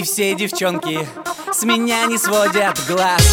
И все девчонки с меня не сводят глаз.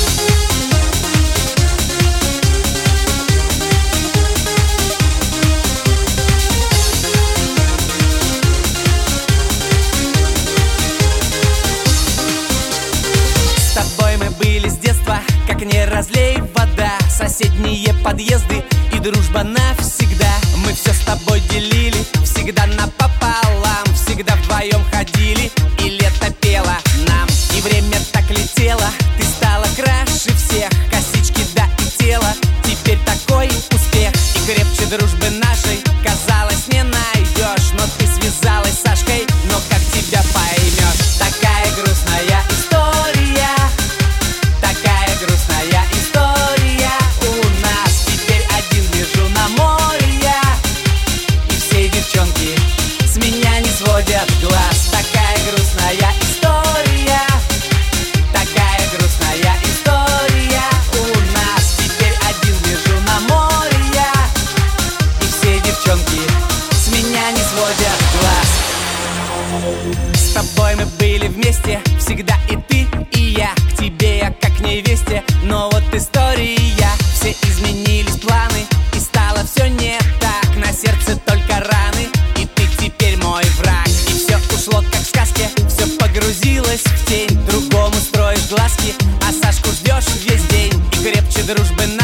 С тобой мы были с детства, как не разлей вода. Соседние подъезды и дружба навсегда. Мы все с тобой делили, всегда напополам. Всегда вдвоем ходили, и лето пело нам. И время так летело, ты стала краше всех. Косички, да, и тело, теперь такой успех. И крепче дружбы нашей, казалось, не найдешь. Но ты связалась с Сашкой, но как тебя поймешь? Такая грустная история, такая грустная история. У нас теперь один лежу на море я. И все девчонки с меня не сводят глаз. Такая грустная история, такая грустная история. У нас теперь один лежу на море я. И все девчонки с меня не сводят глаз. С тобой мы были вместе, всегда и ты, и я. К тебе я как к невесте, но вот история. Все изменились планы, и стало все не так. На сердце только раны, и ты теперь мой враг. И все ушло как в сказке, все погрузилось в тень. Другому строишь глазки, а Сашку ждешь весь день. И крепче дружбы